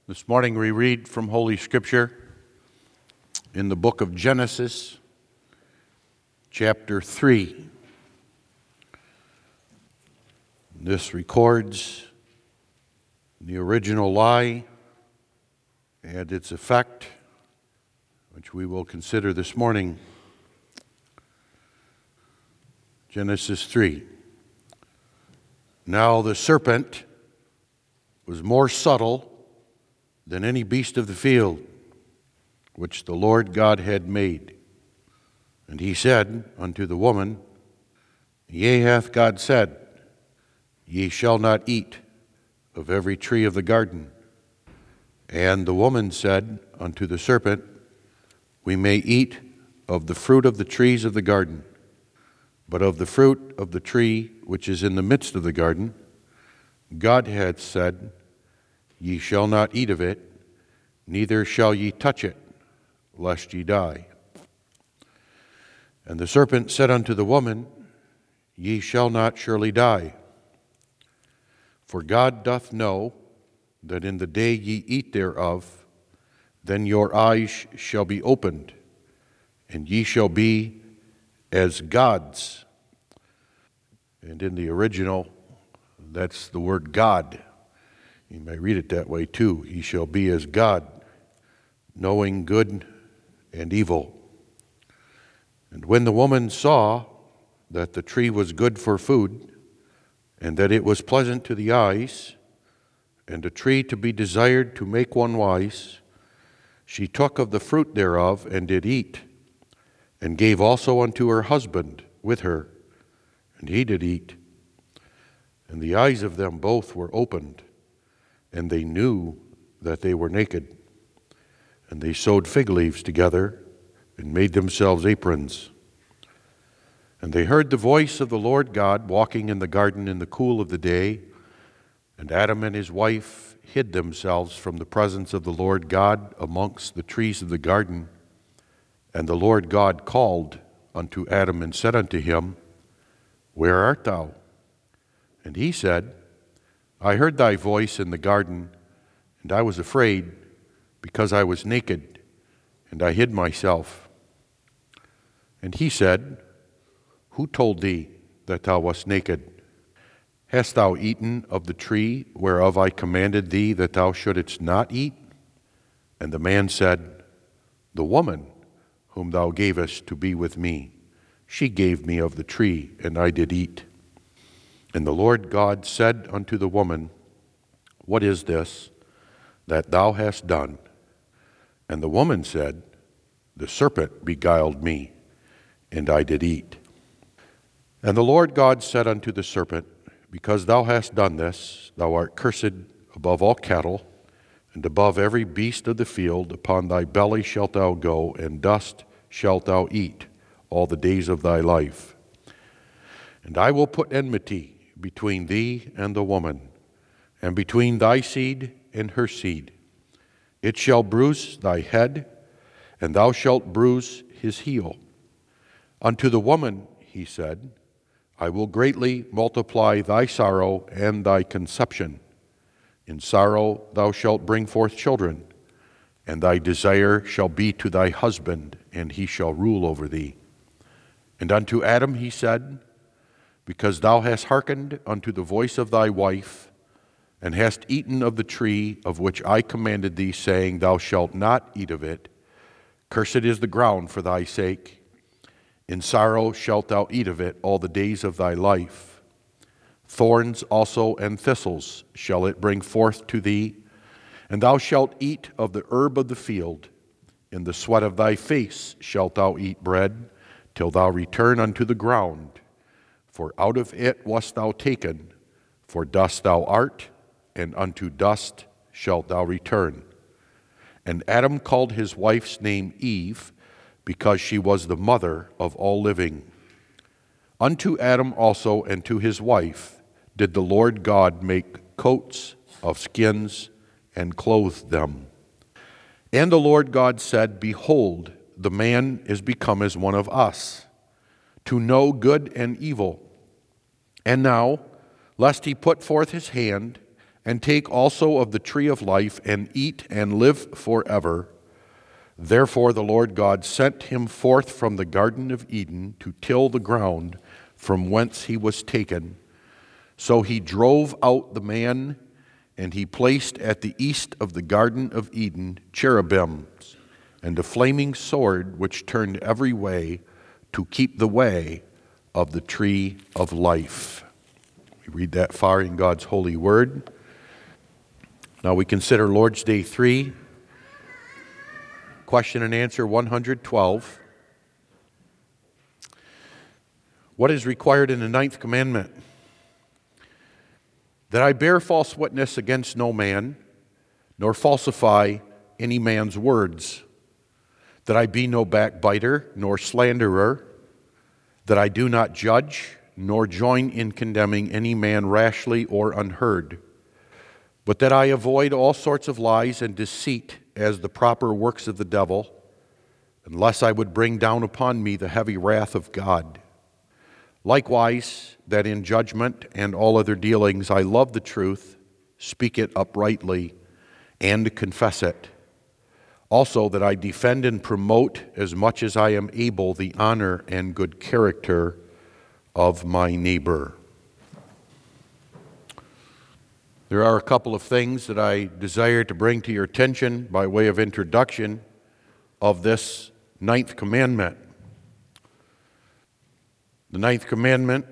This morning we read from Holy Scripture in the book of Genesis, chapter 3. This records the original lie and its effect, which we will consider this morning. Genesis 3. Now the serpent was more subtle than any beast of the field which the Lord God had made. And he said unto the woman, Yea, hath God said, Ye shall not eat of every tree of the garden. And the woman said unto the serpent, We may eat of the fruit of the trees of the garden, but of the fruit of the tree which is in the midst of the garden, God hath said, Ye shall not eat of it, neither shall ye touch it, lest ye die. And the serpent said unto the woman, Ye shall not surely die. For God doth know that in the day ye eat thereof, then your eyes shall be opened, and ye shall be as gods. And in the original, that's the word God. You may read it that way too. Ye shall be as God, knowing good and evil. And when the woman saw that the tree was good for food, and that it was pleasant to the eyes, and a tree to be desired to make one wise, she took of the fruit thereof, and did eat, and gave also unto her husband with her, and he did eat. And the eyes of them both were opened, and they knew that they were naked. And they sewed fig leaves together, and made themselves aprons. And they heard the voice of the Lord God walking in the garden in the cool of the day. And Adam and his wife hid themselves from the presence of the Lord God amongst the trees of the garden. And the Lord God called unto Adam and said unto him, Where art thou? And he said, I heard thy voice in the garden, and I was afraid, because I was naked, and I hid myself. And he said, Who told thee that thou wast naked? Hast thou eaten of the tree whereof I commanded thee that thou shouldest not eat? And the man said, The woman whom thou gavest to be with me, she gave me of the tree, and I did eat. And the Lord God said unto the woman, What is this that thou hast done? And the woman said, The serpent beguiled me, and I did eat. And the Lord God said unto the serpent, Because thou hast done this, thou art cursed above all cattle, and above every beast of the field. Upon thy belly shalt thou go, and dust shalt thou eat all the days of thy life. And I will put enmity between thee and the woman, and between thy seed and her seed. It shall bruise thy head, and thou shalt bruise his heel. Unto the woman he said, I will greatly multiply thy sorrow and thy conception. In sorrow thou shalt bring forth children, and thy desire shall be to thy husband, and he shall rule over thee. And unto Adam he said, Because thou hast hearkened unto the voice of thy wife, and hast eaten of the tree of which I commanded thee, saying, Thou shalt not eat of it, cursed is the ground for thy sake. In sorrow shalt thou eat of it all the days of thy life. Thorns also and thistles shall it bring forth to thee, and thou shalt eat of the herb of the field. In the sweat of thy face shalt thou eat bread, till thou return unto the ground. For out of it wast thou taken, for dust thou art, and unto dust shalt thou return. And Adam called his wife's name Eve, because she was the mother of all living. Unto Adam also and to his wife did the Lord God make coats of skins, and clothed them. And the Lord God said, Behold, the man is become as one of us, to know good and evil. And now, lest he put forth his hand and take also of the tree of life, and eat and live forever. Therefore the Lord God sent him forth from the Garden of Eden to till the ground from whence he was taken. So he drove out the man, and he placed at the east of the Garden of Eden cherubims, and a flaming sword which turned every way to keep the way of the tree of life. We read that far in God's holy word. Now we consider Lord's Day 3, question and answer 112. What is required in the ninth commandment? That I bear false witness against no man, nor falsify any man's words. That I be no backbiter, nor slanderer. That I do not judge, nor join in condemning any man rashly or unheard. But that I avoid all sorts of lies and deceit as the proper works of the devil, unless I would bring down upon me the heavy wrath of God. Likewise, that in judgment and all other dealings I love the truth, speak it uprightly, and confess it. Also that I defend and promote as much as I am able the honor and good character of my neighbor. There are a couple of things that I desire to bring to your attention by way of introduction of this ninth commandment. The ninth commandment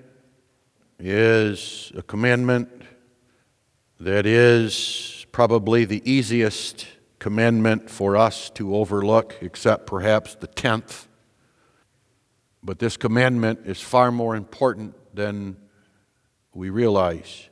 is a commandment that is probably the easiest commandment for us to overlook, except perhaps the 10th. But this commandment is far more important than we realize.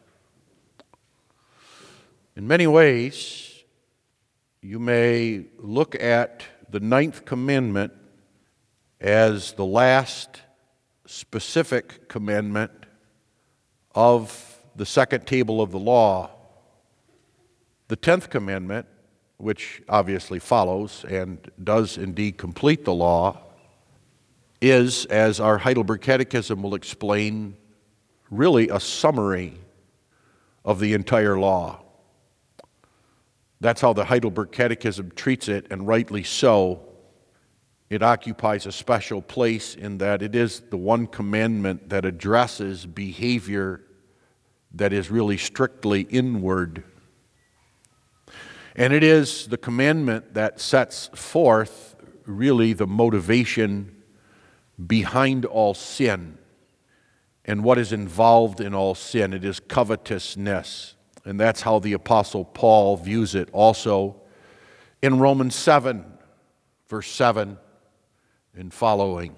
In many ways, you may look at the ninth commandment as the last specific commandment of the second table of the law. The 10th commandment, which obviously follows and does indeed complete the law, is, as our Heidelberg Catechism will explain, really a summary of the entire law. That's how the Heidelberg Catechism treats it, and rightly so. It occupies a special place in that it is the one commandment that addresses behavior that is really strictly inward. And it is the commandment that sets forth really the motivation behind all sin and what is involved in all sin. It is covetousness. And that's how the Apostle Paul views it also in Romans 7, verse 7 and following.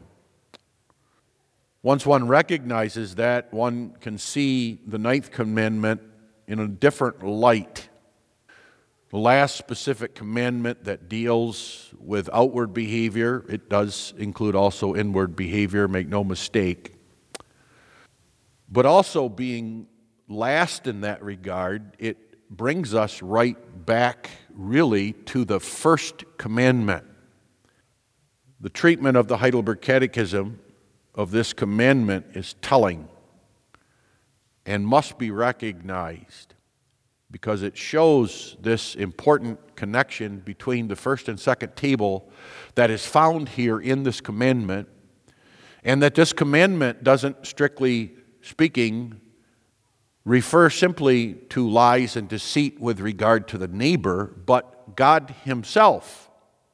Once one recognizes that, one can see the ninth commandment in a different light. The last specific commandment that deals with outward behavior, it does include also inward behavior, make no mistake. But also being last in that regard, it brings us right back really to the first commandment. The treatment of the Heidelberg Catechism of this commandment is telling and must be recognized because it shows this important connection between the first and second table that is found here in this commandment, and that this commandment doesn't, strictly speaking, refer simply to lies and deceit with regard to the neighbor, but God Himself.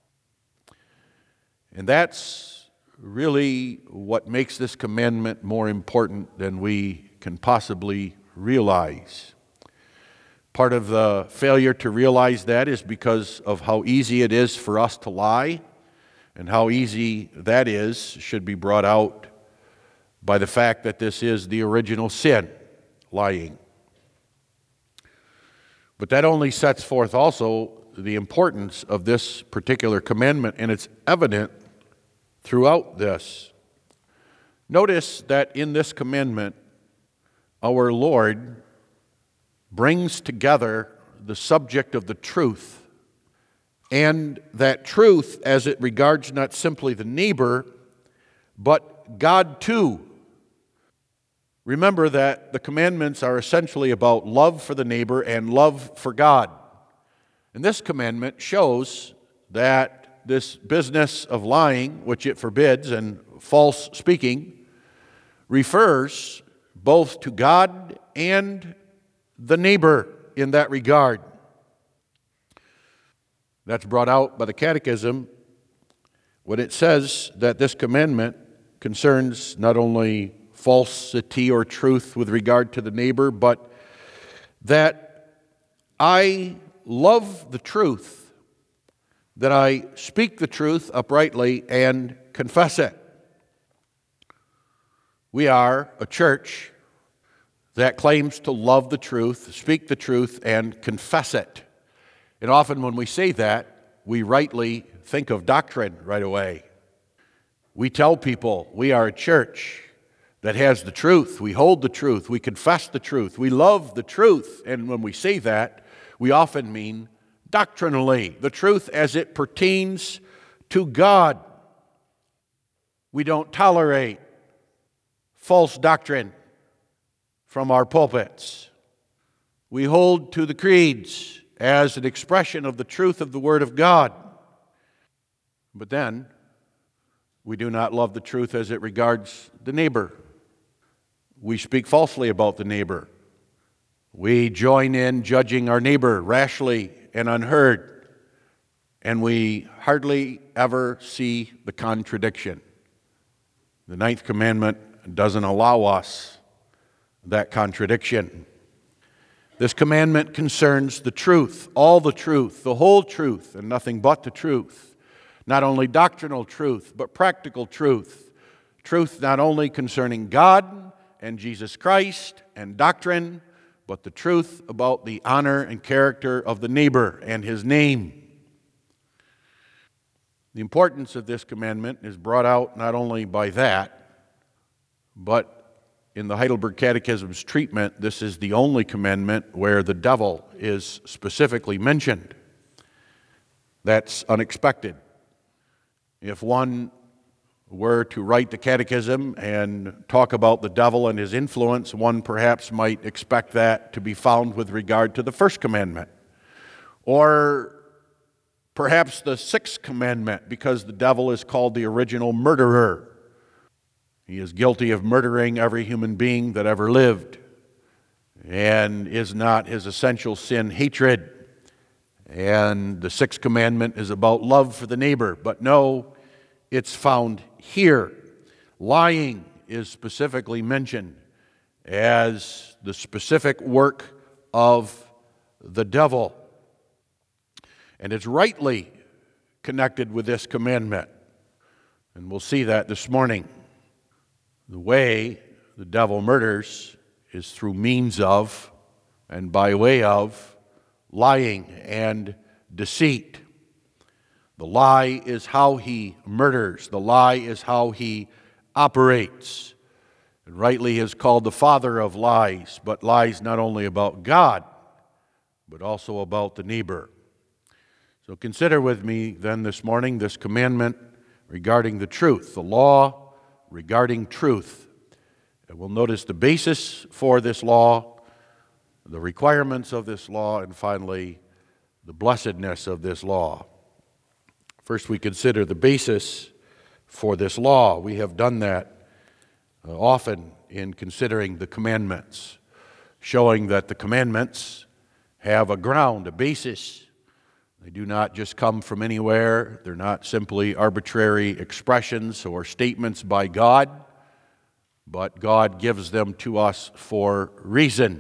And that's really what makes this commandment more important than we can possibly realize. Part of the failure to realize that is because of how easy it is for us to lie, and how easy that is should be brought out by the fact that this is the original sin, lying. But that only sets forth also the importance of this particular commandment, and it's evident throughout this. Notice that in this commandment, our Lord brings together the subject of the truth, and that truth as it regards not simply the neighbor, but God too. Remember that the commandments are essentially about love for the neighbor and love for God. And this commandment shows that this business of lying, which it forbids, and false speaking, refers both to God and the neighbor in that regard. That's brought out by the Catechism when it says that this commandment concerns not only falsity or truth with regard to the neighbor, but that I love the truth, that I speak the truth uprightly and confess it. We are a church that claims to love the truth, speak the truth, and confess it. And often when we say that, we rightly think of doctrine right away. We tell people we are a church that has the truth. We hold the truth. We confess the truth. We love the truth. And when we say that, we often mean doctrinally, the truth as it pertains to God. We don't tolerate false doctrine from our pulpits. We hold to the creeds as an expression of the truth of the Word of God. But then, we do not love the truth as it regards the neighbor. We speak falsely about the neighbor. We join in judging our neighbor rashly and unheard, and we hardly ever see the contradiction. The ninth commandment doesn't allow us that contradiction. This commandment concerns the truth, all the truth, the whole truth, and nothing but the truth. Not only doctrinal truth, but practical truth. Truth not only concerning God and Jesus Christ and doctrine, but the truth about the honor and character of the neighbor and his name. The importance of this commandment is brought out not only by that, but in the Heidelberg Catechism's treatment, this is the only commandment where the devil is specifically mentioned. That's unexpected. If one were to write the Catechism and talk about the devil and his influence, one perhaps might expect that to be found with regard to the first commandment. Or perhaps the sixth commandment, because the devil is called the original murderer. He is guilty of murdering every human being that ever lived. And is not his essential sin hatred? And the sixth commandment is about love for the neighbor. But no, it's found here. Lying is specifically mentioned as the specific work of the devil. And it's rightly connected with this commandment. And we'll see that this morning. The way the devil murders is through means of and by way of lying and deceit. The lie is how he murders. The lie is how he operates. And rightly is called the father of lies, but lies not only about God, but also about the neighbor. So consider with me then this morning this commandment regarding the truth, the law regarding truth. And we'll notice the basis for this law, the requirements of this law, and finally, the blessedness of this law. First, we consider the basis for this law. We have done that often in considering the commandments, showing that the commandments have a ground, a basis. They do not just come from anywhere. They're not simply arbitrary expressions or statements by God, but God gives them to us for reason.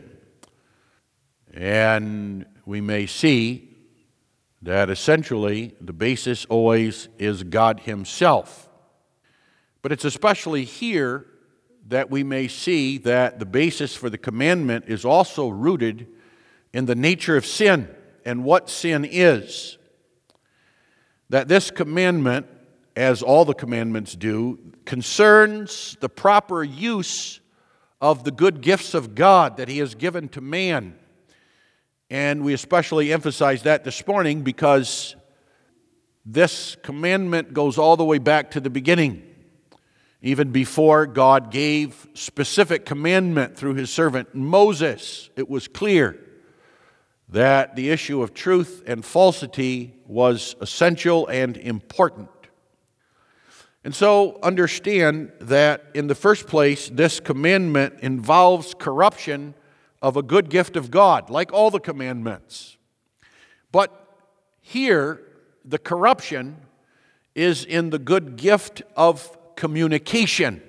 And we may see that essentially the basis always is God Himself. But it's especially here that we may see that the basis for the commandment is also rooted in the nature of sin and what sin is. That this commandment, as all the commandments do, concerns the proper use of the good gifts of God that He has given to man. And we especially emphasize that this morning because this commandment goes all the way back to the beginning. Even before God gave specific commandment through his servant Moses, it was clear that the issue of truth and falsity was essential and important. And so understand that in the first place, this commandment involves corruption of a good gift of God, like all the commandments. But here, the corruption is in the good gift of communication.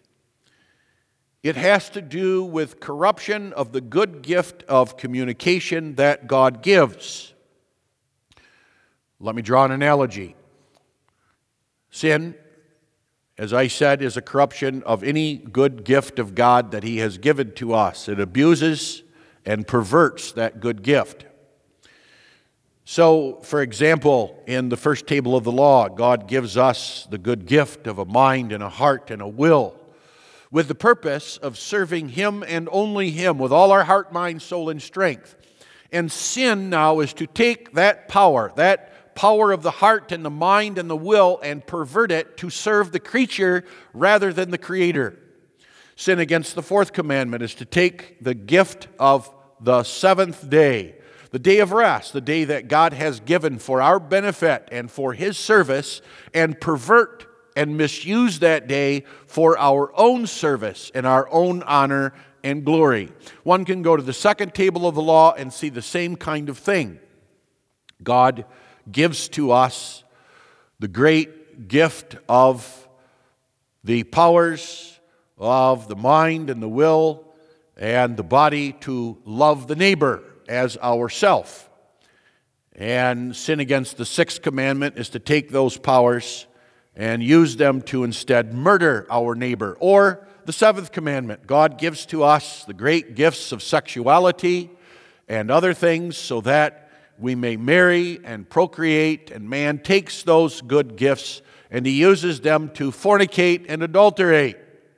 It has to do with corruption of the good gift of communication that God gives. Let me draw an analogy. Sin, as I said, is a corruption of any good gift of God that he has given to us. It abuses and perverts that good gift. So, for example, in the first table of the law, God gives us the good gift of a mind and a heart and a will, with the purpose of serving him and only him with all our heart, mind, soul, and strength. And sin now is to take that power of the heart and the mind and the will, and pervert it to serve the creature rather than the Creator. Sin against the fourth commandment is to take the gift of the seventh day, the day of rest, the day that God has given for our benefit and for his service, and pervert and misuse that day for our own service and our own honor and glory. One can go to the second table of the law and see the same kind of thing. God gives to us the great gift of the powers of the mind and the will and the body to love the neighbor as ourself. And sin against the sixth commandment is to take those powers and use them to instead murder our neighbor. Or the seventh commandment, God gives to us the great gifts of sexuality and other things so that we may marry and procreate, and man takes those good gifts and he uses them to fornicate and adulterate.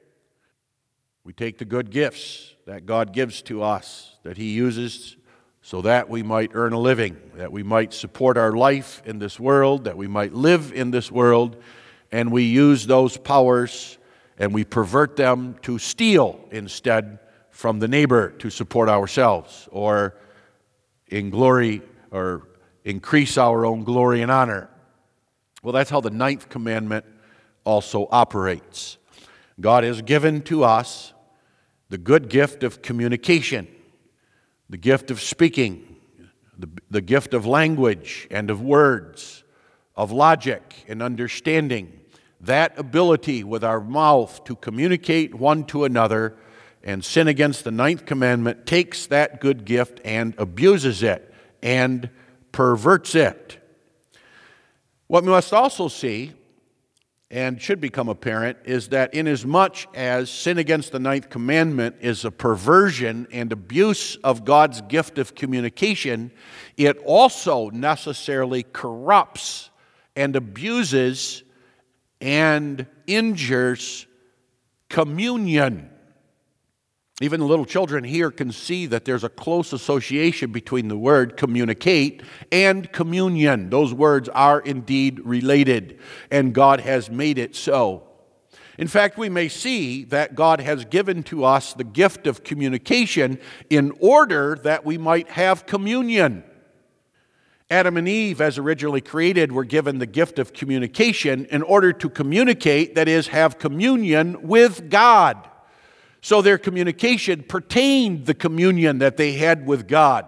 We take the good gifts that God gives to us, that he uses so that we might earn a living, that we might support our life in this world, that we might live in this world, and we use those powers and we pervert them to steal instead from the neighbor to support ourselves, or in glory, or increase our own glory and honor. Well, that's how the ninth commandment also operates. God has given to us the good gift of communication, the gift of speaking, the gift of language and of words, of logic and understanding, that ability with our mouth to communicate one to another. And sin against the ninth commandment takes that good gift and abuses it and perverts it. What we must also see, and should become apparent, is that inasmuch as sin against the ninth commandment is a perversion and abuse of God's gift of communication, it also necessarily corrupts and abuses and injures communion. Even the little children here can see that there's a close association between the word communicate and communion. Those words are indeed related, and God has made it so. In fact, we may see that God has given to us the gift of communication in order that we might have communion. Adam and Eve, as originally created, were given the gift of communication in order to communicate, that is, have communion with God. So their communication pertained the communion that they had with God.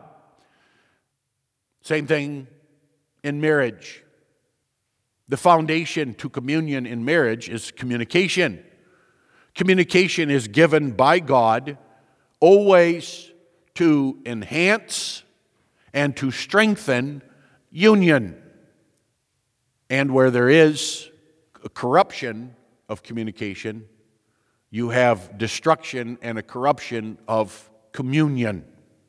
Same thing in marriage. The foundation to communion in marriage is communication. Communication is given by God always to enhance and to strengthen union. And where there is a corruption of communication, you have destruction and a corruption of communion.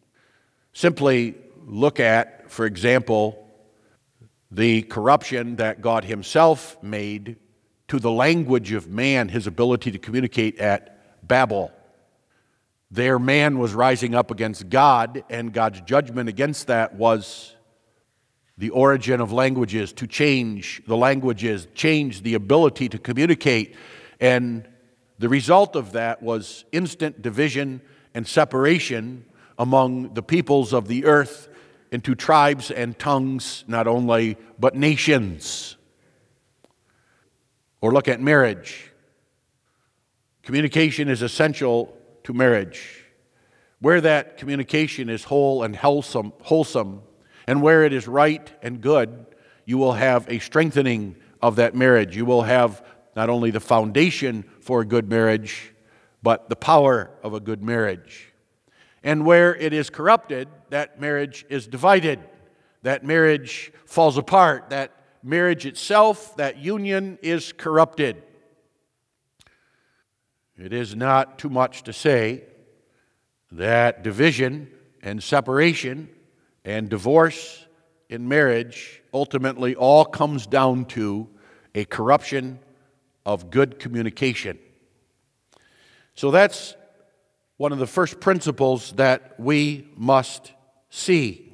Simply look at, for example, the corruption that God himself made to the language of man, his ability to communicate at Babel. There man was rising up against God, and God's judgment against that was the origin of languages, to change the languages, change the ability to communicate. And The result of that was instant division and separation among the peoples of the earth into tribes and tongues, not only, but nations. Or look at marriage. Communication is essential to marriage. Where that communication is whole and wholesome, and where it is right and good, you will have a strengthening of that marriage. You will have not only the foundation for a good marriage, but the power of a good marriage. And where it is corrupted, that marriage is divided. That marriage falls apart. That marriage itself, that union, is corrupted. It is not too much to say that division and separation and divorce in marriage ultimately all comes down to a corruption of good communication. So that's one of the first principles that we must see.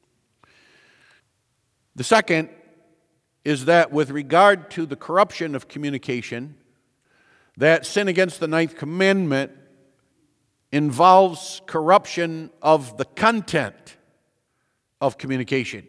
The second is that with regard to the corruption of communication, that sin against the ninth commandment involves corruption of the content of communication.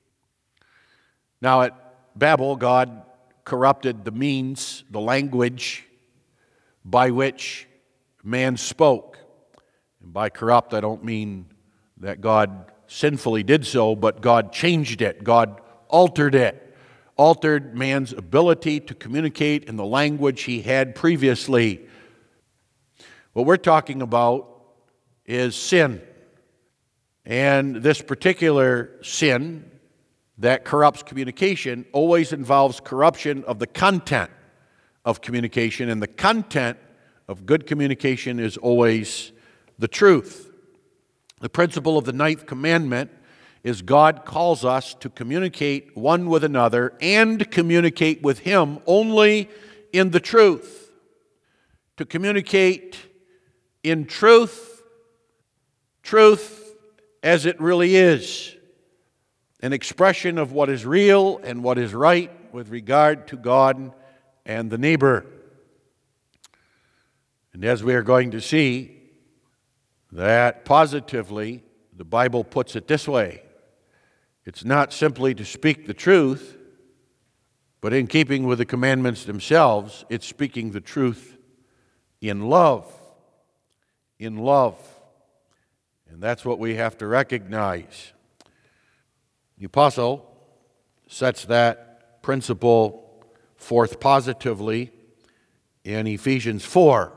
Now at Babel, God corrupted the means, the language by which man spoke. And by corrupt, I don't mean that God sinfully did so, but God changed it. God altered it. Altered man's ability to communicate in the language he had previously. What we're talking about is sin. And this particular sin that corrupts communication always involves corruption of the content of communication, and the content of good communication is always the truth. The principle of the ninth commandment is God calls us to communicate one with another and communicate with Him only in the truth. To communicate in truth, truth as it really is, an expression of what is real and what is right with regard to God and the neighbor. And as we are going to see, that positively, the Bible puts it this way. It's not simply to speak the truth, but in keeping with the commandments themselves, it's speaking the truth in love. In love. And that's what we have to recognize. The apostle sets that principle forth positively in Ephesians 4.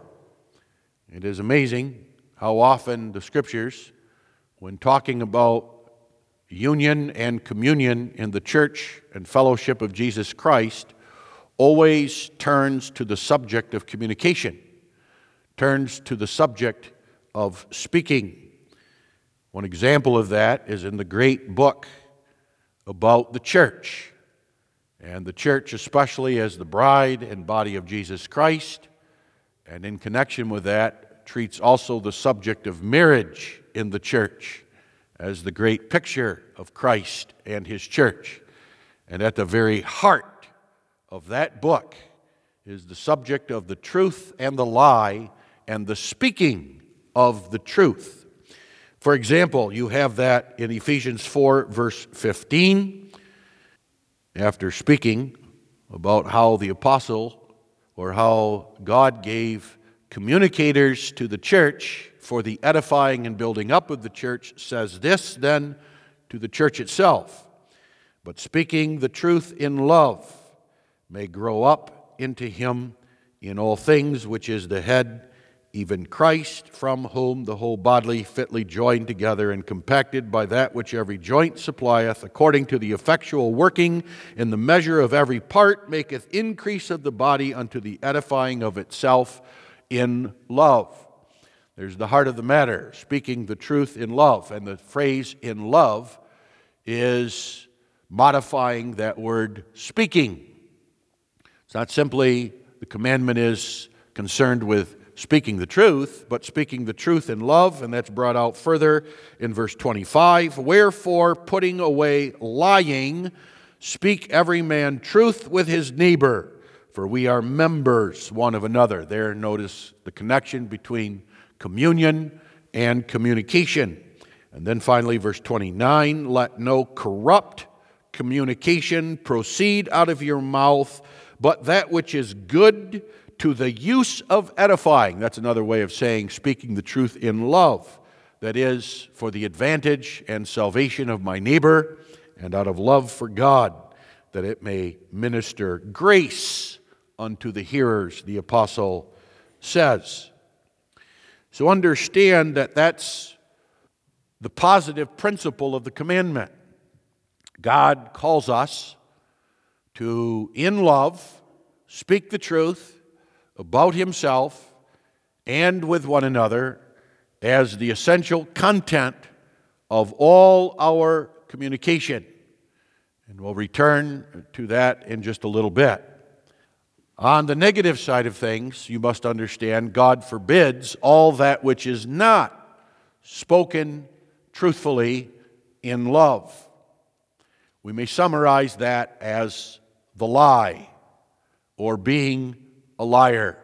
It is amazing how often the Scriptures, when talking about union and communion in the church and fellowship of Jesus Christ, always turns to the subject of communication, turns to the subject of speaking. One example of that is in the great book about the church, and the church especially as the bride and body of Jesus Christ, and in connection with that treats also the subject of marriage in the church as the great picture of Christ and His church. And at the very heart of that book is the subject of the truth and the lie and the speaking of the truth. For example, you have that in Ephesians 4, verse 15, after speaking about how the apostle, or how God gave communicators to the church for the edifying and building up of the church, says this then to the church itself: but speaking the truth in love may grow up into Him in all things, which is the head, even Christ, from whom the whole body fitly joined together and compacted by that which every joint supplieth, according to the effectual working in the measure of every part, maketh increase of the body unto the edifying of itself in love. There's the heart of the matter, speaking the truth in love. And the phrase in love is modifying that word speaking. It's not simply the commandment is concerned with speaking the truth, but speaking the truth in love, and that's brought out further in verse 25. Wherefore, putting away lying, speak every man truth with his neighbor, for we are members one of another. There, notice the connection between communion and communication. And then finally, verse 29, let no corrupt communication proceed out of your mouth, but that which is good to the use of edifying. That's another way of saying speaking the truth in love. That is, for the advantage and salvation of my neighbor, and out of love for God, that it may minister grace unto the hearers, the apostle says. So understand that that's the positive principle of the commandment. God calls us to, in love, speak the truth about Himself and with one another as the essential content of all our communication. And we'll return to that in just a little bit. On the negative side of things, you must understand God forbids all that which is not spoken truthfully in love. We may summarize that as the lie or being a liar.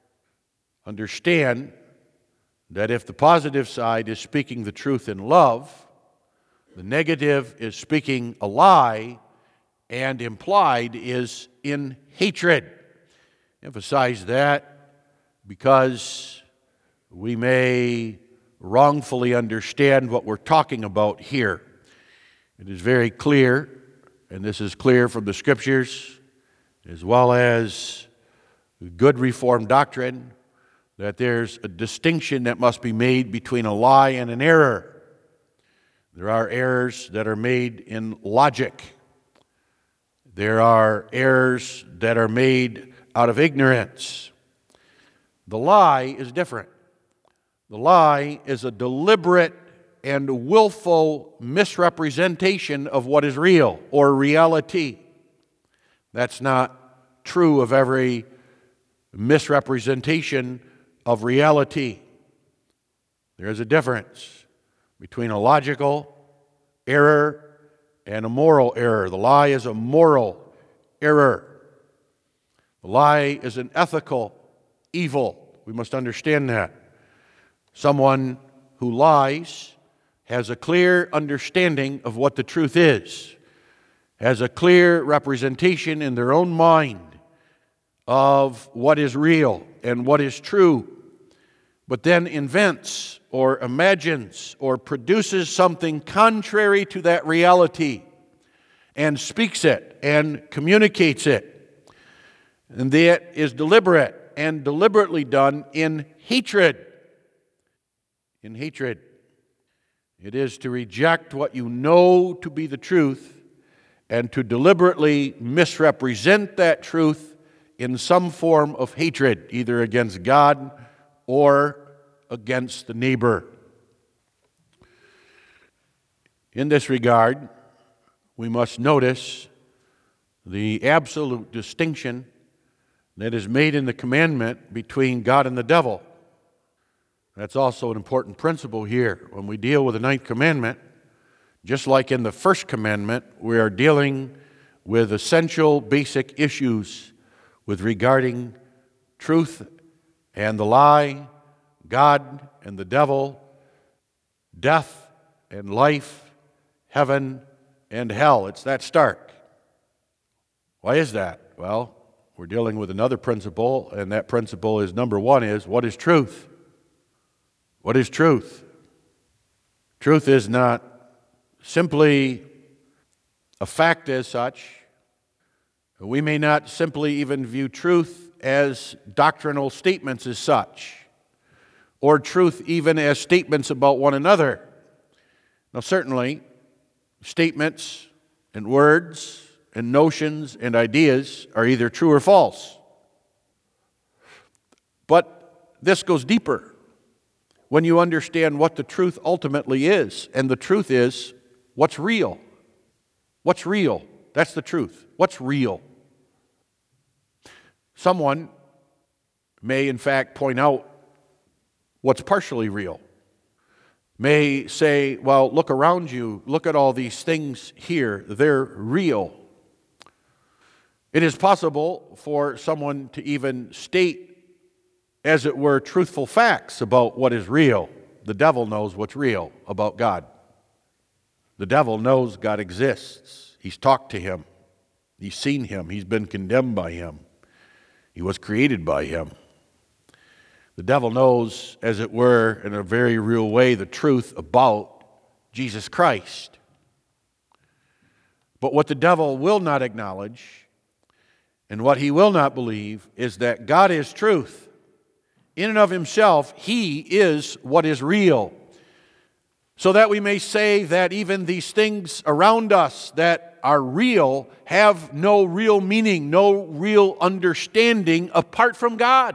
Understand that if the positive side is speaking the truth in love, the negative is speaking a lie, and implied is in hatred. Emphasize that because we may wrongfully understand what we're talking about here. It is very clear, and this is clear from the Scriptures, as well as good Reformed doctrine, that there's a distinction that must be made between a lie and an error. There are errors that are made in logic. There are errors that are made out of ignorance. The lie is different. The lie is a deliberate and willful misrepresentation of what is real or reality. That's not true of every misrepresentation of reality. There is a difference between a logical error and a moral error. The lie is a moral error. The lie is an ethical evil. We must understand that. Someone who lies has a clear understanding of what the truth is, has a clear representation in their own mind of what is real and what is true, but then invents or imagines or produces something contrary to that reality and speaks it and communicates it. And that is deliberate and deliberately done in hatred. In hatred. It is to reject what you know to be the truth and to deliberately misrepresent that truth in some form of hatred, either against God or against the neighbor. In this regard, we must notice the absolute distinction that is made in the commandment between God and the devil. That's also an important principle here. When we deal with the ninth commandment, just like in the first commandment, we are dealing with essential basic issues with regarding truth and the lie, God and the devil, death and life, heaven and hell. It's that stark. Why is that? Well, we're dealing with another principle, and that principle is, number one, is what is truth? What is truth? Truth is not simply a fact as such. We may not simply even view truth as doctrinal statements as such, or truth even as statements about one another. Now, certainly, statements and words and notions and ideas are either true or false. But this goes deeper when you understand what the truth ultimately is. And the truth is what's real. What's real? That's the truth. What's real? Someone may, in fact, point out what's partially real. May say, well, look around you. Look at all these things here. They're real. It is possible for someone to even state, as it were, truthful facts about what is real. The devil knows what's real about God. The devil knows God exists. He's talked to him. He's seen him. He's been condemned by him. He was created by him. The devil knows, as it were, in a very real way, the truth about Jesus Christ. But what the devil will not acknowledge and what he will not believe is that God is truth. In and of himself, he is what is real. So that we may say that even these things around us that are real have no real meaning, no real understanding apart from God.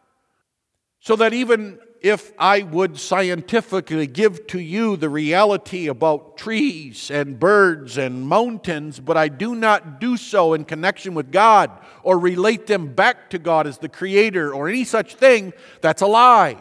So that even if I would scientifically give to you the reality about trees and birds and mountains, but I do not do so in connection with God or relate them back to God as the Creator or any such thing, that's a lie.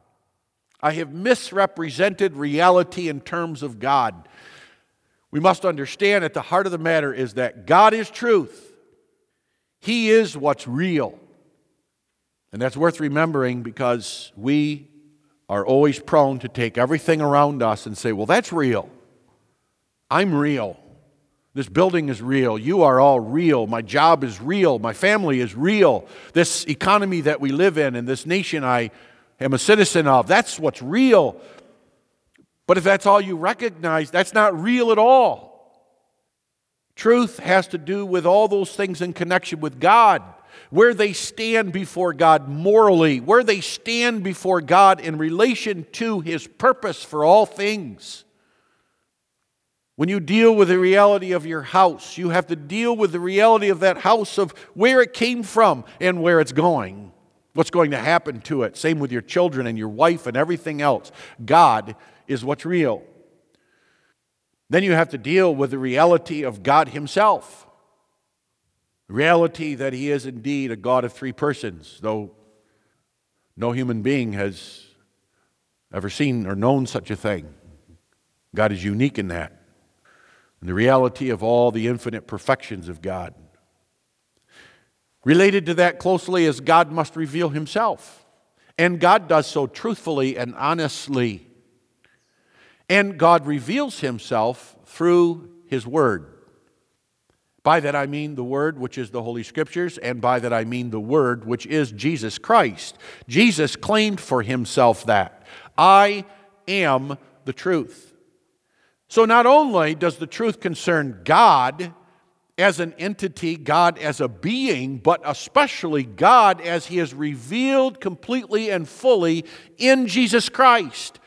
I have misrepresented reality in terms of God. We must understand at the heart of the matter is that God is truth. He is what's real. And that's worth remembering because we are always prone to take everything around us and say, well, that's real. I'm real. This building is real. You are all real. My job is real. My family is real. This economy that we live in and this nation I am a citizen of, that's what's real. But if that's all you recognize, that's not real at all. Truth has to do with all those things in connection with God. Where they stand before God morally, where they stand before God in relation to His purpose for all things. When you deal with the reality of your house, you have to deal with the reality of that house, of where it came from and where it's going, what's going to happen to it. Same with your children and your wife and everything else. God is what's real. Then you have to deal with the reality of God Himself. Reality that He is indeed a God of three persons, though no human being has ever seen or known such a thing. God is unique in that. And the reality of all the infinite perfections of God. Related to that closely is God must reveal Himself. And God does so truthfully and honestly. And God reveals Himself through His Word. By that I mean the Word, which is the Holy Scriptures, and by that I mean the Word, which is Jesus Christ. Jesus claimed for Himself that, I am the truth. So not only does the truth concern God as an entity, God as a being, but especially God as He is revealed completely and fully in Jesus Christ.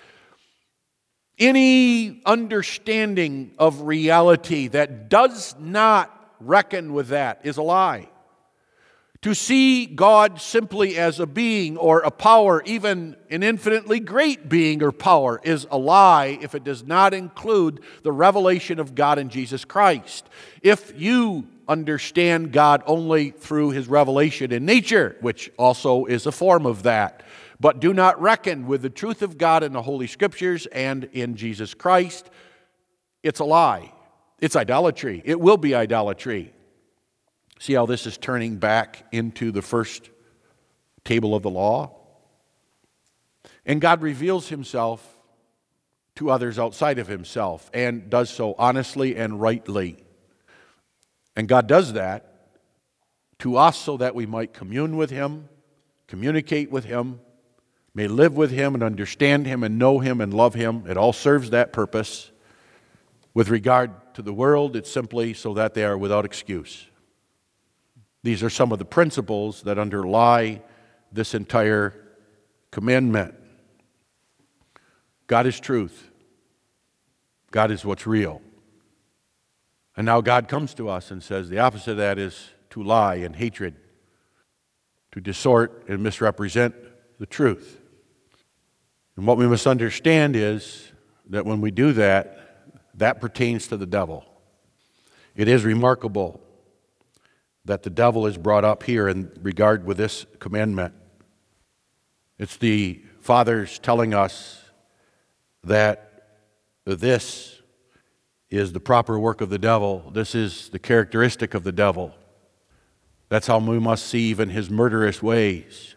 Any understanding of reality that does not reckon with that is a lie. To see God simply as a being or a power, even an infinitely great being or power, is a lie if it does not include the revelation of God in Jesus Christ. If you understand God only through His revelation in nature, which also is a form of that, but do not reckon with the truth of God in the Holy Scriptures and in Jesus Christ, it's a lie. It's idolatry. It will be idolatry. See how this is turning back into the first table of the law? And God reveals Himself to others outside of Himself and does so honestly and rightly. And God does that to us so that we might commune with Him, communicate with Him, may live with Him and understand Him and know Him and love Him. It all serves that purpose. With regard to the world, it's simply so that they are without excuse. These are some of the principles that underlie this entire commandment. God is truth. God is what's real. And now God comes to us and says the opposite of that is to lie and hatred, to distort and misrepresent the truth. And what we must understand is that when we do that, that pertains to the devil. It is remarkable that the devil is brought up here in regard with this commandment. It's the fathers telling us that this is the proper work of the devil. This is the characteristic of the devil. That's how we must see even his murderous ways.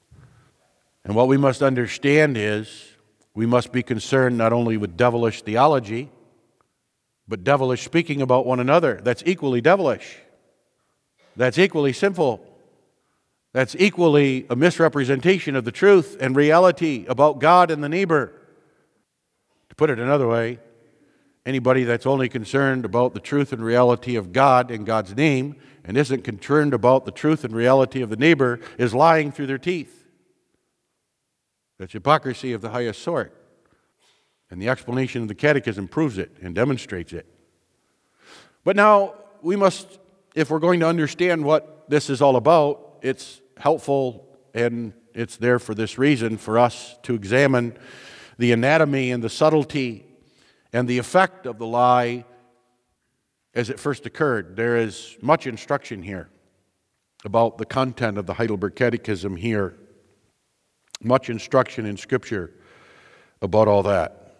And what we must understand is we must be concerned not only with devilish theology, but devilish speaking about one another. That's equally devilish. That's equally sinful. That's equally a misrepresentation of the truth and reality about God and the neighbor. To put it another way, anybody that's only concerned about the truth and reality of God and God's name and isn't concerned about the truth and reality of the neighbor is lying through their teeth. That's hypocrisy of the highest sort. And the explanation of the Catechism proves it and demonstrates it. But now we must, if we're going to understand what this is all about, it's helpful and it's there for this reason, for us to examine the anatomy and the subtlety and the effect of the lie as it first occurred. There is much instruction here about the content of the Heidelberg Catechism here. Much instruction in Scripture about all that.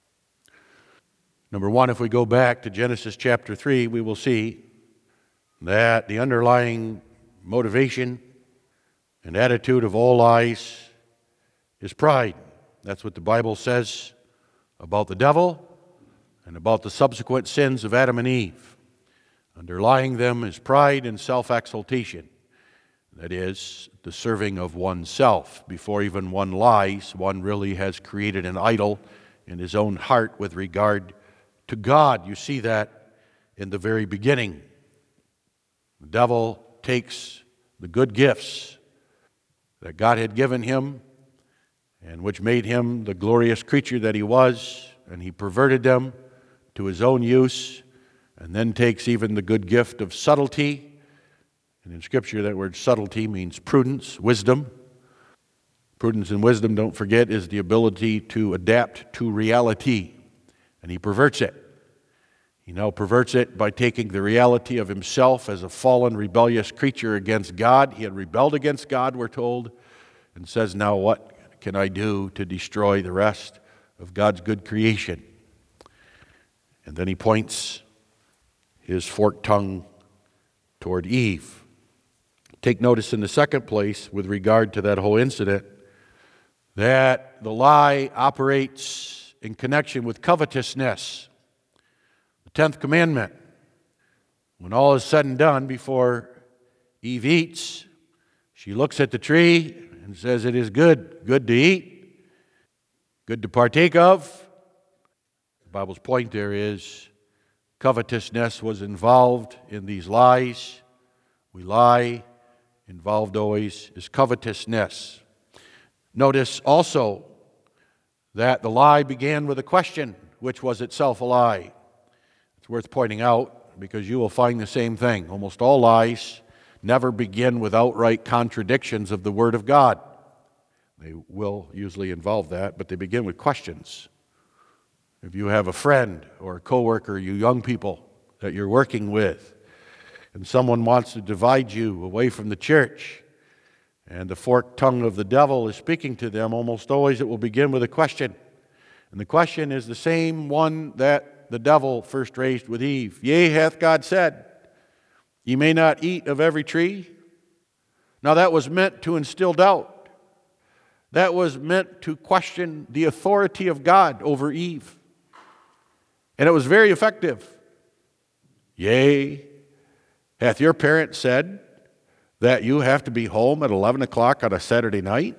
Number one, if we go back to Genesis chapter 3, we will see that the underlying motivation and attitude of all lies is pride. That's what the Bible says about the devil and about the subsequent sins of Adam and Eve. Underlying them is pride and self-exaltation. That is, the serving of oneself. Before even one lies, one really has created an idol in his own heart with regard to God. You see that in the very beginning. The devil takes the good gifts that God had given him and which made him the glorious creature that he was, and he perverted them to his own use, and then takes even the good gift of subtlety. And in Scripture, that word subtlety means prudence, wisdom. Prudence and wisdom, don't forget, is the ability to adapt to reality. And he perverts it. He now perverts it by taking the reality of himself as a fallen, rebellious creature against God. He had rebelled against God, we're told, and says, now what can I do to destroy the rest of God's good creation? And then he points his forked tongue toward Eve. Take notice in the second place, with regard to that whole incident, that the lie operates in connection with covetousness. The 10th commandment, when all is said and done, before Eve eats, she looks at the tree and says, it is good to eat, good to partake of. The Bible's point there is covetousness was involved in these lies. We lie. Involved always is covetousness. Notice also that the lie began with a question, which was itself a lie. It's worth pointing out because you will find the same thing. Almost all lies never begin with outright contradictions of the Word of God. They will usually involve that, but they begin with questions. If you have a friend or a coworker, you young people that you're working with, and someone wants to divide you away from the church, and the forked tongue of the devil is speaking to them, almost always it will begin with a question. And the question is the same one that the devil first raised with Eve. Yea, hath God said, ye may not eat of every tree? Now that was meant to instill doubt. That was meant to question the authority of God over Eve. And it was very effective. Yea, hath your parent said that you have to be home at 11 o'clock on a Saturday night?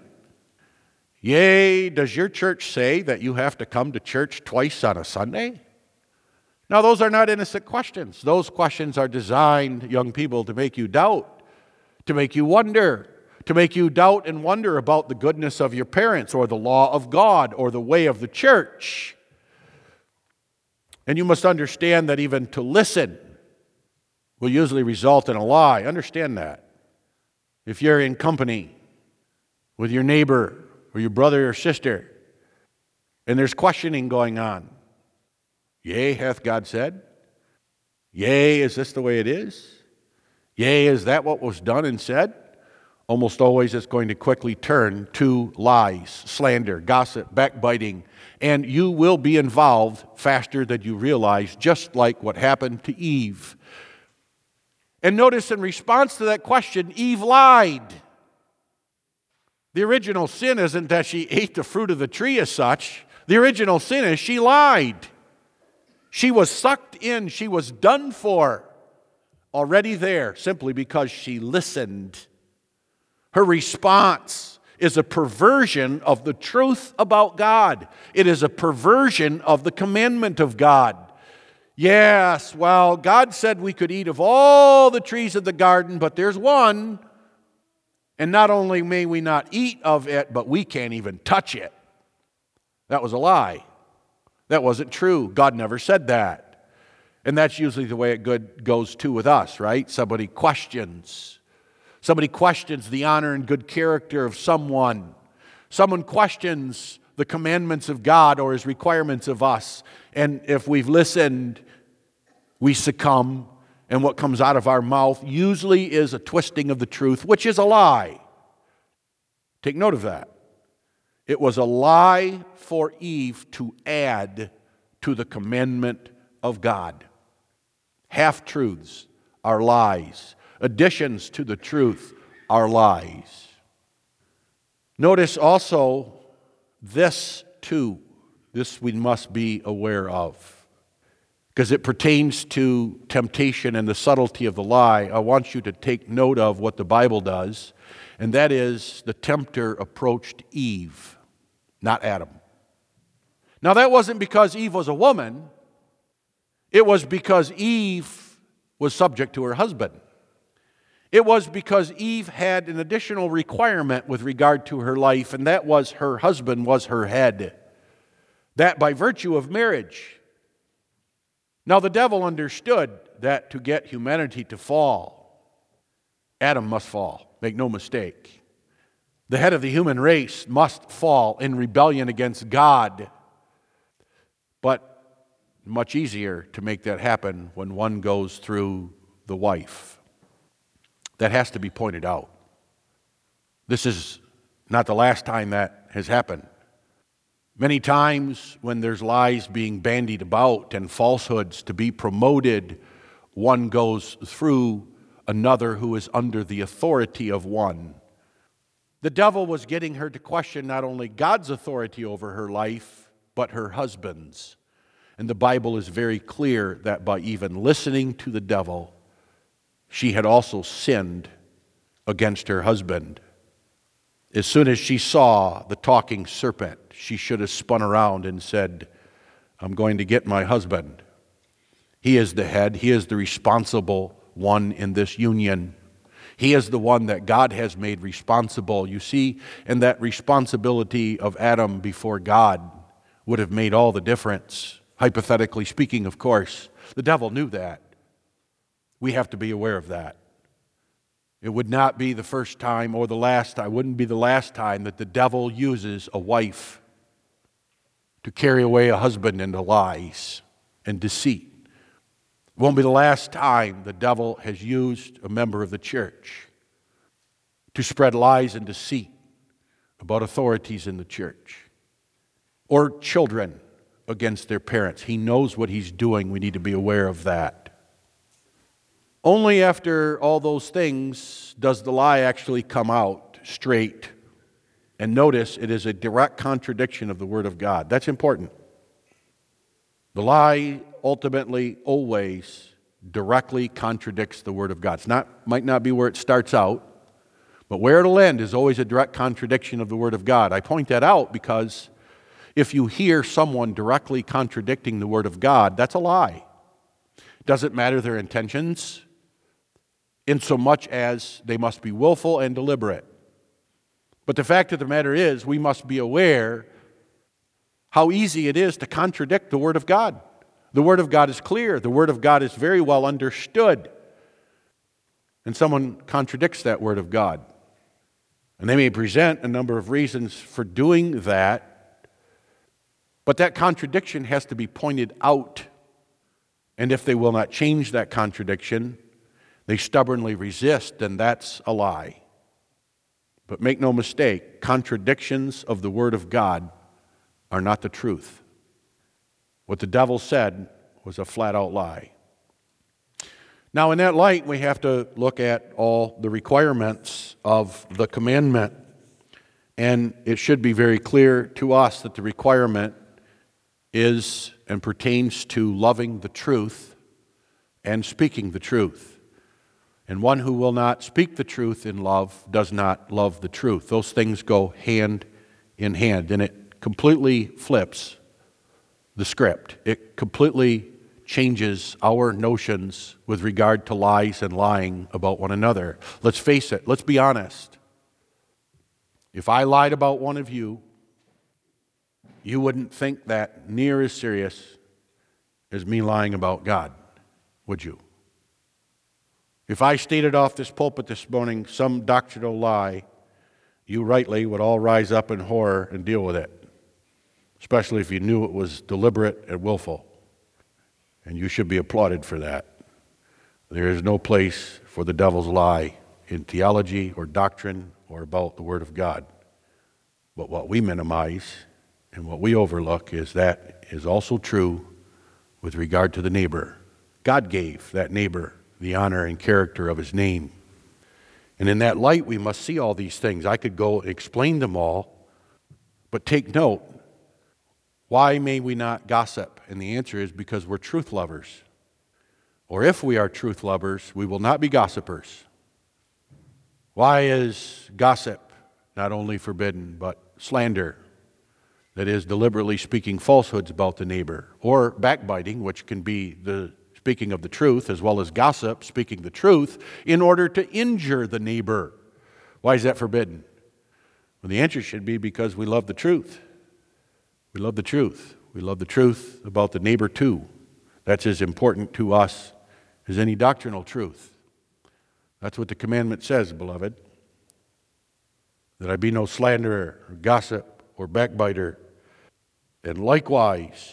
Yea, does your church say that you have to come to church twice on a Sunday? Now, those are not innocent questions. Those questions are designed, young people, to make you doubt, to make you wonder, to make you doubt and wonder about the goodness of your parents or the law of God or the way of the church. And you must understand that even to listen will usually result in a lie. Understand that. If you're in company with your neighbor or your brother or sister, and there's questioning going on, yea, hath God said? Yea, is this the way it is? Yea, is that what was done and said? Almost always it's going to quickly turn to lies, slander, gossip, backbiting, and you will be involved faster than you realize, just like what happened to Eve. And notice in response to that question, Eve lied. The original sin isn't that she ate the fruit of the tree as such. The original sin is she lied. She was sucked in. She was done for already there simply because she listened. Her response is a perversion of the truth about God. It is a perversion of the commandment of God. Yes, well, God said we could eat of all the trees of the garden, but there's one. And not only may we not eat of it, but we can't even touch it. That was a lie. That wasn't true. God never said that. And that's usually the way it goes too with us, right? Somebody questions. Somebody questions the honor and good character of someone. Someone questions the commandments of God or His requirements of us. And if we've listened, we succumb. And what comes out of our mouth usually is a twisting of the truth, which is a lie. Take note of that. It was a lie for Eve to add to the commandment of God. Half-truths are lies. Additions to the truth are lies. Notice also this too. This we must be aware of, because it pertains to temptation and the subtlety of the lie. I want you to take note of what the Bible does, and that is the tempter approached Eve, not Adam. Now that wasn't because Eve was a woman. It was because Eve was subject to her husband. It was because Eve had an additional requirement with regard to her life, and that was her husband was her head. That by virtue of marriage. Now the devil understood that to get humanity to fall, Adam must fall. Make no mistake. The head of the human race must fall in rebellion against God. But much easier to make that happen when one goes through the wife. That has to be pointed out. This is not the last time that has happened. Many times when there's lies being bandied about and falsehoods to be promoted, one goes through another who is under the authority of one. The devil was getting her to question not only God's authority over her life, but her husband's. And the Bible is very clear that by even listening to the devil, she had also sinned against her husband. As soon as she saw the talking serpent, she should have spun around and said, I'm going to get my husband. He is the head. He is the responsible one in this union. He is the one that God has made responsible. You see, and that responsibility of Adam before God would have made all the difference. Hypothetically speaking, of course. The devil knew that. We have to be aware of that. It would not be the first time or the last time. It wouldn't be the last time that the devil uses a wife to carry away a husband into lies and deceit. It won't be the last time the devil has used a member of the church to spread lies and deceit about authorities in the church or children against their parents. He knows what he's doing. We need to be aware of that. Only after all those things does the lie actually come out straight. And notice it is a direct contradiction of the Word of God. That's important. The lie ultimately always directly contradicts the Word of God. Might not be where it starts out, but where it'll end is always a direct contradiction of the Word of God. I point that out because if you hear someone directly contradicting the Word of God, that's a lie. Doesn't matter their intentions, insomuch as they must be willful and deliberate. But the fact of the matter is, we must be aware how easy it is to contradict the Word of God. The Word of God is clear. The Word of God is very well understood. And someone contradicts that Word of God. And they may present a number of reasons for doing that, but that contradiction has to be pointed out. And if they will not change that contradiction, they stubbornly resist, then that's a lie. But make no mistake, contradictions of the Word of God are not the truth. What the devil said was a flat-out lie. Now, in that light, we have to look at all the requirements of the commandment. And it should be very clear to us that the requirement is and pertains to loving the truth and speaking the truth. And one who will not speak the truth in love does not love the truth. Those things go hand in hand, and it completely flips the script. It completely changes our notions with regard to lies and lying about one another. Let's face it, let's be honest. If I lied about one of you, you wouldn't think that near as serious as me lying about God, would you? If I stated off this pulpit this morning some doctrinal lie, you rightly would all rise up in horror and deal with it, especially if you knew it was deliberate and willful. And you should be applauded for that. There is no place for the devil's lie in theology or doctrine or about the Word of God. But what we minimize and what we overlook is that is also true with regard to the neighbor. God gave that neighbor the honor and character of his name. And in that light, we must see all these things. I could go explain them all, but take note. Why may we not gossip? And the answer is because we're truth lovers. Or if we are truth lovers, we will not be gossipers. Why is gossip not only forbidden, but slander? That is, deliberately speaking falsehoods about the neighbor. Or backbiting, which can be the speaking of the truth, as well as gossip, speaking the truth, in order to injure the neighbor. Why is that forbidden? Well, the answer should be because we love the truth. We love the truth. We love the truth about the neighbor too. That's as important to us as any doctrinal truth. That's what the commandment says, beloved. That I be no slanderer, or gossip, or backbiter. And likewise,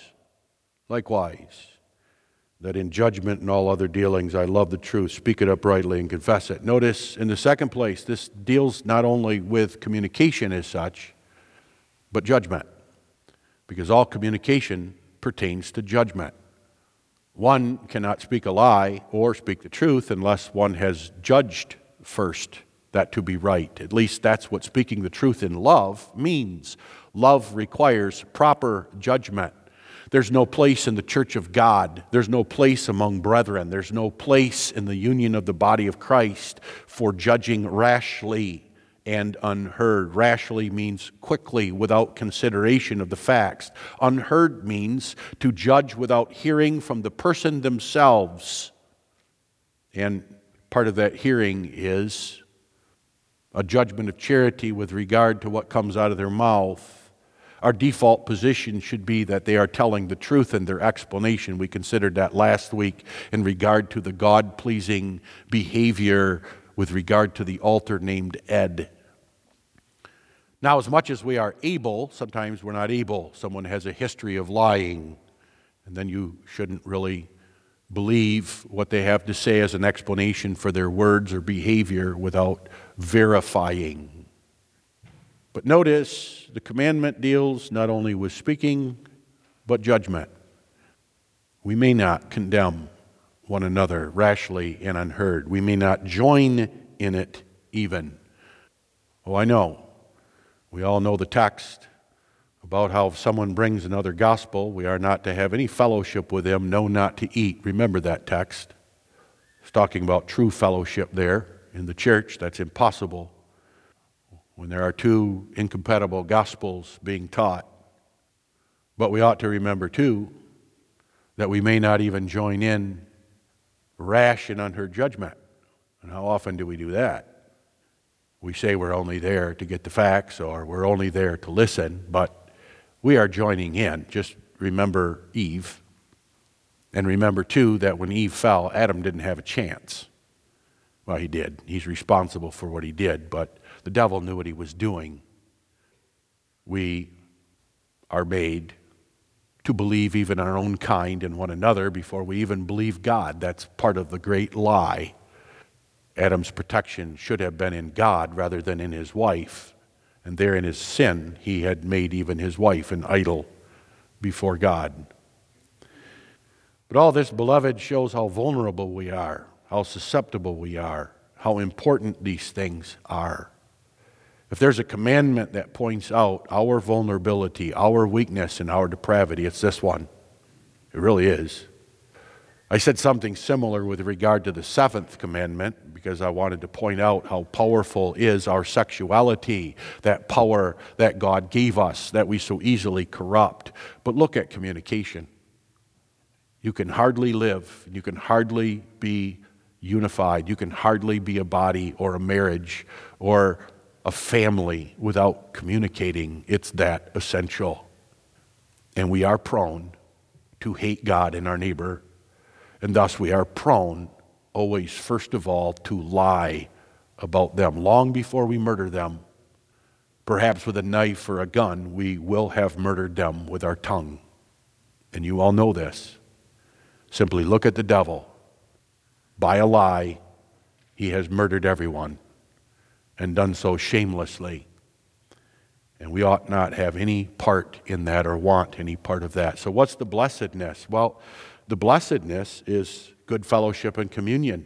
that in judgment and all other dealings I love the truth, speak it uprightly, and confess it. Notice, in the second place, this deals not only with communication as such, but judgment. Because all communication pertains to judgment. One cannot speak a lie or speak the truth unless one has judged first that to be right. At least that's what speaking the truth in love means. Love requires proper judgment. There's no place in the church of God. There's no place among brethren. There's no place in the union of the body of Christ for judging rashly and unheard. Rashly means quickly, without consideration of the facts. Unheard means to judge without hearing from the person themselves. And part of that hearing is a judgment of charity with regard to what comes out of their mouth. Our default position should be that they are telling the truth in their explanation. We considered that last week in regard to the God-pleasing behavior with regard to the altar named Ed. Now, as much as we are able, sometimes we're not able. Someone has a history of lying, and then you shouldn't really believe what they have to say as an explanation for their words or behavior without verifying. But notice, the commandment deals not only with speaking, but judgment. We may not condemn one another rashly and unheard. We may not join in it even. Oh, I know. We all know the text about how if someone brings another gospel, we are not to have any fellowship with them, no, not to eat. Remember that text. It's talking about true fellowship there in the church. That's impossible when there are two incompatible gospels being taught. But we ought to remember, too, that we may not even join in rash and unheard judgment. And how often do we do that? We say we're only there to get the facts, or we're only there to listen, but we are joining in. Just remember Eve. And remember, too, that when Eve fell, Adam didn't have a chance. Well, he did. He's responsible for what he did, but the devil knew what he was doing. We are made to believe even our own kind and one another before we even believe God. That's part of the great lie. Adam's protection should have been in God rather than in his wife. And there in his sin, he had made even his wife an idol before God. But all this, beloved, shows how vulnerable we are, how susceptible we are, how important these things are. If there's a commandment that points out our vulnerability, our weakness, and our depravity, it's this one. It really is. I said something similar with regard to the seventh commandment because I wanted to point out how powerful is our sexuality, that power that God gave us that we so easily corrupt. But look at communication. You can hardly live, you can hardly be unified, you can hardly be a body or a marriage or a family without communicating. It's that essential. And we are prone to hate God and our neighbor, and thus we are prone always, first of all, to lie about them. Long before we murder them, perhaps with a knife or a gun, we will have murdered them with our tongue. And you all know this. Simply look at the devil. By a lie, he has murdered everyone and done so shamelessly. And we ought not have any part in that or want any part of that. So what's the blessedness? Well, the blessedness is good fellowship and communion.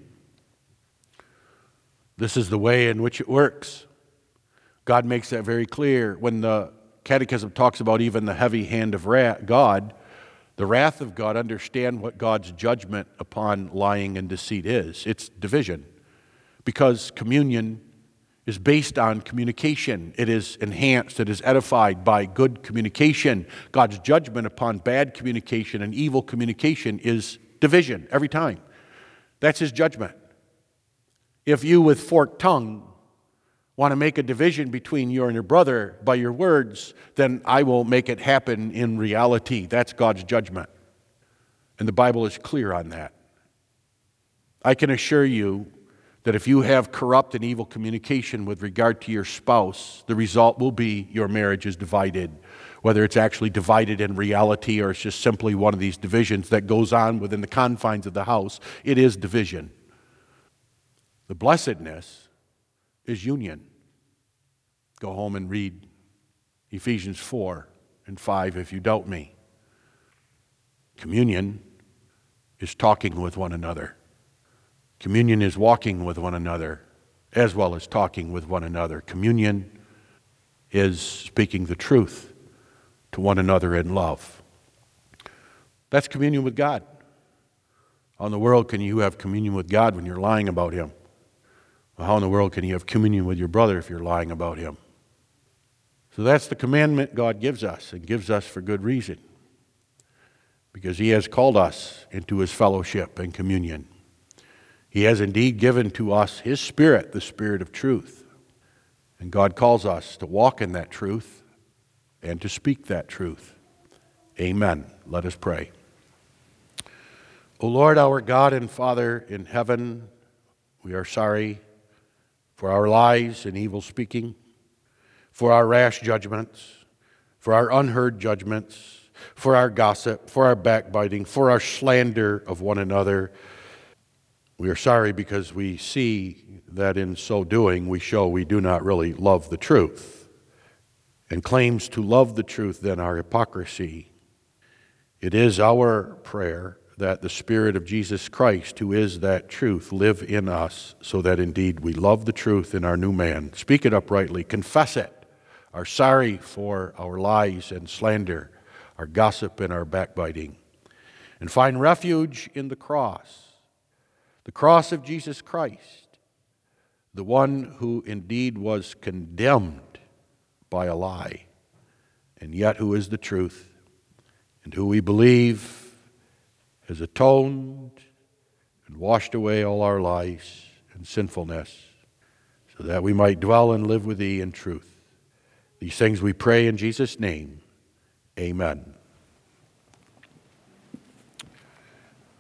This is the way in which it works. God makes that very clear. When the Catechism talks about even the heavy hand of God, the wrath of God, understand what God's judgment upon lying and deceit is. It's division. Because communion is based on communication. It is enhanced, it is edified by good communication. God's judgment upon bad communication and evil communication is division every time. That's His judgment. If you with forked tongue want to make a division between you and your brother by your words, then I will make it happen in reality. That's God's judgment. And the Bible is clear on that. I can assure you that if you have corrupt and evil communication with regard to your spouse, the result will be your marriage is divided. Whether it's actually divided in reality or it's just simply one of these divisions that goes on within the confines of the house, it is division. The blessedness is union. Go home and read Ephesians 4 and 5 if you doubt me. Communion is talking with one another. Communion is walking with one another as well as talking with one another. Communion is speaking the truth to one another in love. That's communion with God. How in the world can you have communion with God when you're lying about Him? Well, how in the world can you have communion with your brother if you're lying about him? So that's the commandment God gives us, and gives us for good reason. Because He has called us into His fellowship and communion. He has indeed given to us His Spirit, the Spirit of truth. And God calls us to walk in that truth and to speak that truth. Amen. Let us pray. O Lord, our God and Father in heaven, we are sorry for our lies and evil speaking, for our rash judgments, for our unheard judgments, for our gossip, for our backbiting, for our slander of one another. We are sorry because we see that in so doing we show we do not really love the truth. And claims to love the truth then are hypocrisy. It is our prayer that the Spirit of Jesus Christ, who is that truth, live in us so that indeed we love the truth in our new man. Speak it uprightly, confess it, are sorry for our lies and slander, our gossip and our backbiting, and find refuge in the cross of Jesus Christ, the one who indeed was condemned by a lie, and yet who is the truth, and who we believe has atoned and washed away all our lies and sinfulness, so that we might dwell and live with Thee in truth. These things we pray in Jesus' name. Amen.